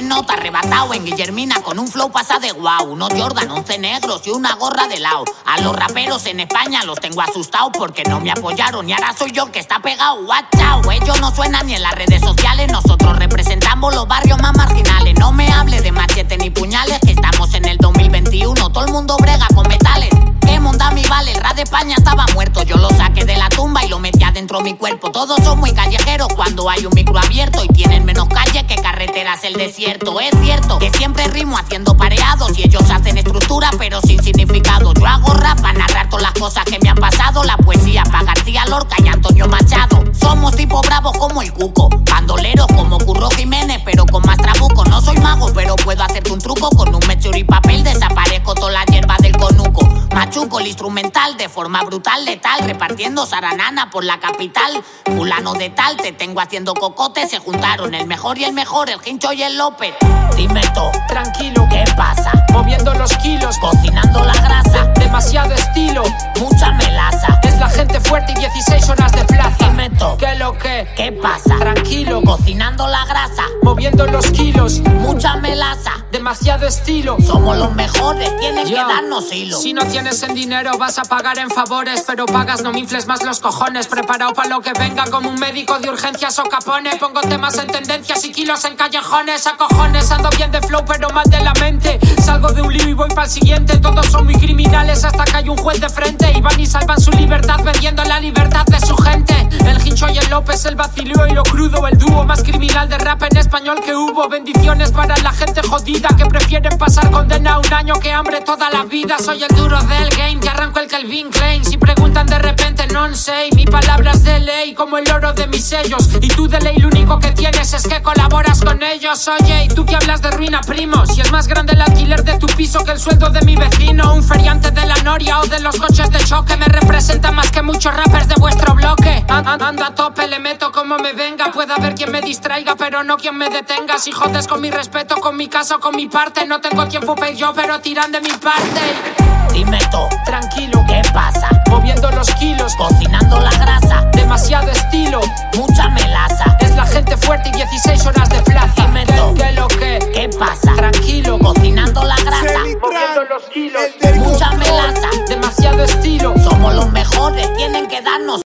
nota, arrebatado en Guillermina con un flow pasa de guau. Unos Jordan, 11 negros y una gorra de lado. A los raperos en España los tengo asustados porque no me apoyaron y ahora soy yo el que está pegado. Watch out, ellos no suenan ni en las redes sociales. Nosotros representamos los barrios más marginales. No me hable de machete ni puñales, que estamos en el 2021. Todo el mundo brega con metales. Que Mondami vale, el rap de España estaba muerto. Yo lo saqué de la tumba y lo metí adentro mi cuerpo. Todos son muy callejeros cuando hay un micro abierto y tienen menos calle que carreteras el desierto. Es cierto que siempre rimo haciendo pareados y ellos hacen estructura pero sin significado. Yo hago rap para narrar todas las cosas que me han pasado. La poesía para García Lorca y Antonio Machado. Somos tipo bravos como el Cuco, bandoleros como Curro Jiménez pero con más trabuco. No soy mago pero puedo hacerte un truco. Con un mechero y papel desaparezco toda la hierba del conuco. Machuco el instrumental de forma brutal, letal, repartiendo saranana por la capital. Fulano de tal, te tengo haciendo cocote. Se juntaron el mejor y el mejor, el Hincho y el López. Dime todo, tranquilo, ¿qué pasa? Moviendo los kilos, Cocinando la grasa, demasiado estilo. mucha melaza. Es la gente fuerte y 16 horas de plaza. Dime todo, ¿Qué lo que? ¿qué pasa? Tranquilo, Cocinando la grasa, moviendo los kilos, mucha melaza. demasiado estilo. Somos los mejores, tienen que Yo, darnos hilo. Si no tienes en dinero vas a pagar en favores, pero pagas, no me infles más los cojones. Preparado para lo que venga como un médico de urgencias o Capone. Pongo temas en tendencias y kilos en callejones. A cojones, ando bien de flow pero mal de la mente. Salgo de un lío y voy para el siguiente. Todos son muy criminales hasta que hay un juez de frente. Y van y salvan su libertad vendiendo la libertad de su gente. El Hincho y el López, el vacileo y lo crudo. El dúo más criminal de rap en español que hubo. Bendiciones para la gente jodida que prefieren pasar condena un año que hambre toda la vida. Soy el duro del game, que arranco el Calvin Klein. Si preguntan de repente no sé, mi palabra es de ley como el oro de mis sellos. Y tú de ley lo único que tienes es que colaboras con ellos. Oye, ¿y tú que hablas de ruina, primo? Si es más grande el alquiler de tu piso que el sueldo de mi vecino. Un feriante de la Noria o de los coches de choque me representa más que muchos rappers de vuestro bloque. Ando a tope, le meto como me venga. Puede haber quien me distraiga, pero no quien me detenga. Si jodes con mi respeto, con mi casa o con mi parte. No tengo tiempo para ir yo, pero tiran de mi parte. Dime todo, Tranquilo, ¿qué pasa? moviendo los kilos, Cocinando la grasa, demasiado estilo. mucha melaza. Es la gente fuerte y 16 horas de plaza. Dime todo, ¿Qué lo que? ¿qué pasa? Tranquilo, Cocinando la grasa, moviendo los kilos, mucha melaza. demasiado estilo. Somos los mejores, tienen que darnos